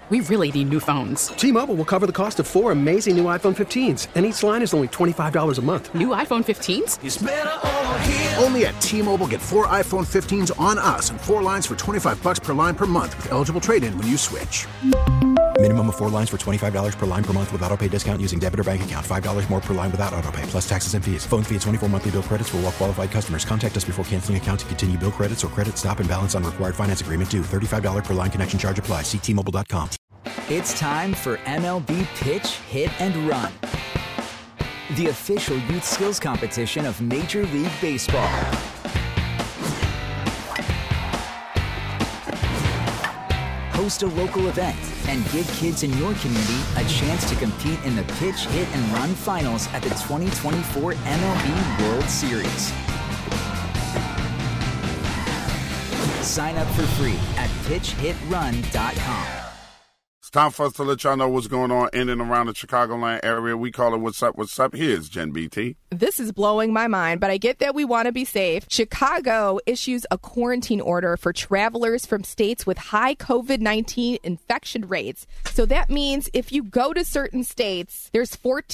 We really need new phones. T-Mobile will cover the cost of 4 amazing new iPhone 15s, and each line is only $25 a month. New iPhone 15s? It's better over here. Only at T-Mobile, get 4 iPhone 15s on us and 4 lines for $25 per line per month with eligible trade-in when you switch. Minimum of 4 lines for $25 per line per month with autopay discount using debit or bank account. $5 more per line without autopay, plus taxes and fees. Phone fee at 24 monthly bill credits for well-qualified customers. Contact us before canceling account to continue bill credits or credit stop and balance on required finance agreement due. $35 per line connection charge applies. See T-Mobile.com. It's time for MLB Pitch, Hit, and Run, the official youth skills competition of Major League Baseball. Host a local event and give kids in your community a chance to compete in the Pitch, Hit, and Run finals at the 2024 MLB World Series. Sign up for free at pitchhitrun.com. It's time for us to let y'all know what's going on in and around the Chicagoland area. We call it What's Up, What's Up. Here's Jen BT. This is blowing my mind, but I get that we want to be safe. Chicago issues a quarantine order for travelers from states with high COVID-19 infection rates. So that means if you go to certain states, there's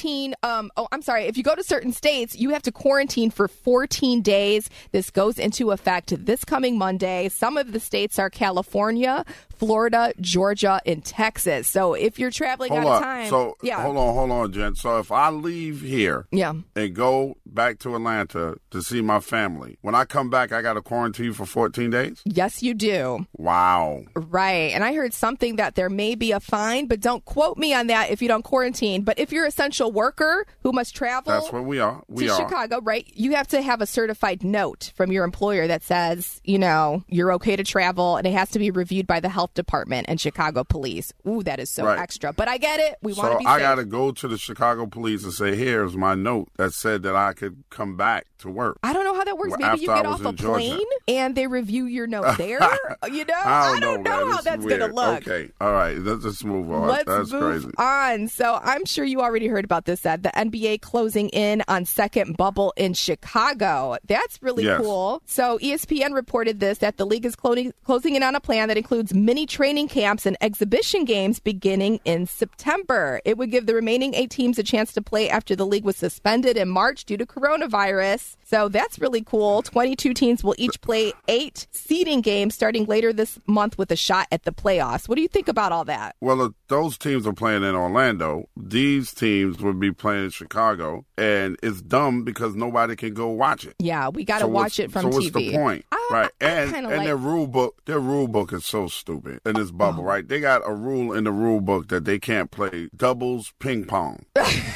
if you go to certain states, you have to quarantine for 14 days. This goes into effect this coming Monday. Some of the states are California, Florida, Georgia, and Texas. So if you're traveling out of time. So hold on, Jen. So if I leave here and go back to Atlanta to see my family, when I come back, I got to quarantine for 14 days? Yes, you do. Wow. Right. And I heard something that there may be a fine, but don't quote me on that if you don't quarantine. But if you're an essential worker who must travel. That's what we are. To Chicago, right? You have to have a certified note from your employer that says, you're okay to travel, and it has to be reviewed by the health department and Chicago police. Ooh, that is so extra. But I get it. We want to be safe. So I got to go to the Chicago police and say, here's my note that said that I could come back to work. I don't know how that works. Maybe you get off a plane and they review your note there. I don't know how that's going to look. Okay. All right. Let's just move on. That's move crazy. on. So I'm sure you already heard about this, Ed. The NBA closing in on second bubble in Chicago. That's really cool. So ESPN reported this, that the league is closing in on a plan that includes mini training camps and exhibition games beginning in September. It would give the remaining 8 teams a chance to play after the league was suspended in March due to coronavirus. So that's really cool. 22 teams will each play 8 seeding games starting later this month with a shot at the playoffs. What do you think about all that? Well, if those teams are playing in Orlando, these teams would be playing in Chicago, and it's dumb because nobody can go watch it. Yeah, we got to watch it from TV. So what's the point? Right. And like their rule book is so stupid in this bubble, right? They got a rule in the rule book that they can't play doubles ping pong.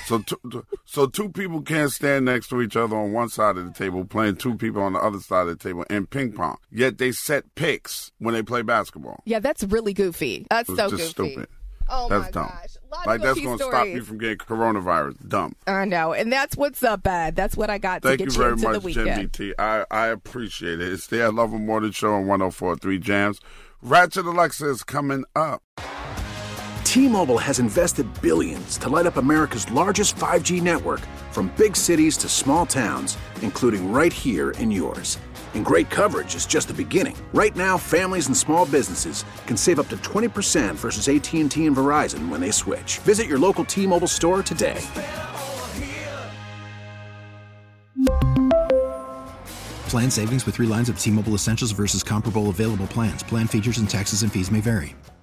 So two people can't stand next to each other on one side of the table playing 2 people on the other side of the table in ping pong. Yet they set picks when they play basketball. Yeah, that's really goofy. That's so just goofy. Stupid. Oh, that's my dumb. gosh. Like, that's going to stop you from getting coronavirus. Dumb. I know. And that's what's up, Ed. That's what I got to get you into the weekend. Thank you very much, Jen BT. I appreciate it. It's the I Love 'Em More Than Show on 104.3 Jams. Ratchet Alexa is coming up. T-Mobile has invested billions to light up America's largest 5G network, from big cities to small towns, including right here in yours. And great coverage is just the beginning. Right now, families and small businesses can save up to 20% versus AT&T and Verizon when they switch. Visit your local T-Mobile store today. Plan savings with 3 lines of T-Mobile Essentials versus comparable available plans. Plan features and taxes and fees may vary.